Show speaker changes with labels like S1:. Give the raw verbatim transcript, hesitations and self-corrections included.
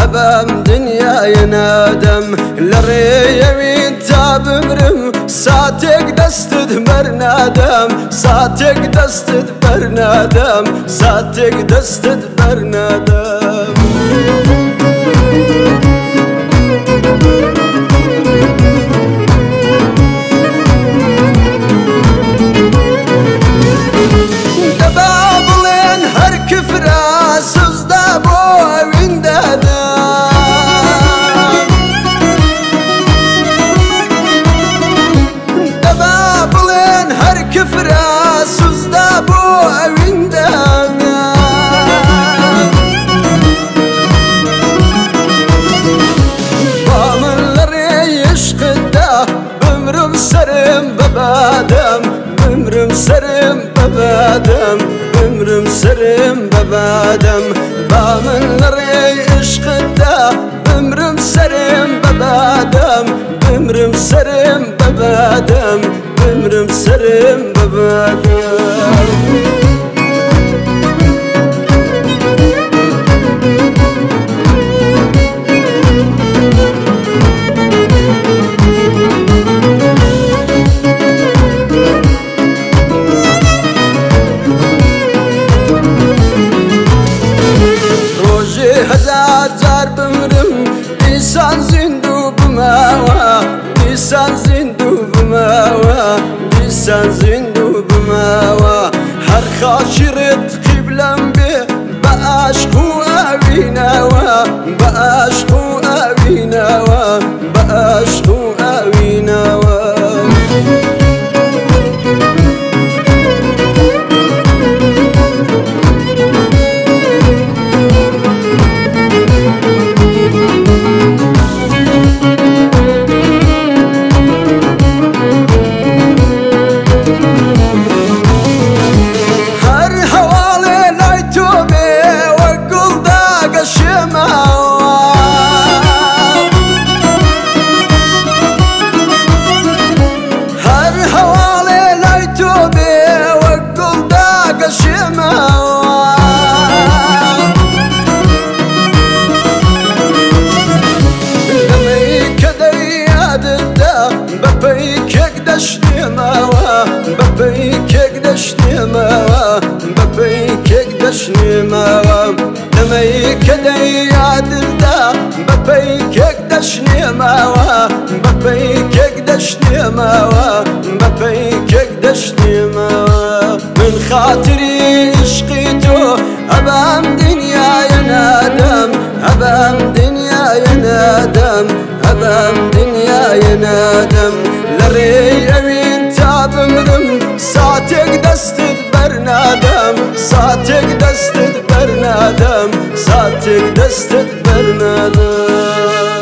S1: أبام دنيا ينادم لريوين تابمرم ساتك دستد برنادم ساتك دستد برنادم ساتك دستد برنادم دبابلين هر كفرة سزدا بوين دادم دبابلين هر كفرة سزدا بوين دادم بامن لري يشقدا بمرم سرم ببادم بمرم سرم ببادم بمرم سرم ببادم بامن لري عشقدا بمرم سرم ببادم بمرم سرم ببادم بمرم سرم ببادم هزار زار بمرم إنسان زندو بماوا إنسان زندو بماوا إنسان زندو بماوا هر خاشرت قبلم به بأشقو أويناوا بأشقو أويناوا بأشقو أويناوا ببيكك دشني ماوا ببيكك دشني ماوا دميك دي عدلدا ببيكك دشني ماوا ببيكك دشني ماوا ببيكك دشني ماوا من خاطري عشقيتو أبام دنيا ينادم أبام دنيا ينادم أبام دنيا ينادم لري أمين تابمرم ساتك دستد برنادم ساتك دستد برنادم ساتك دستد برنادم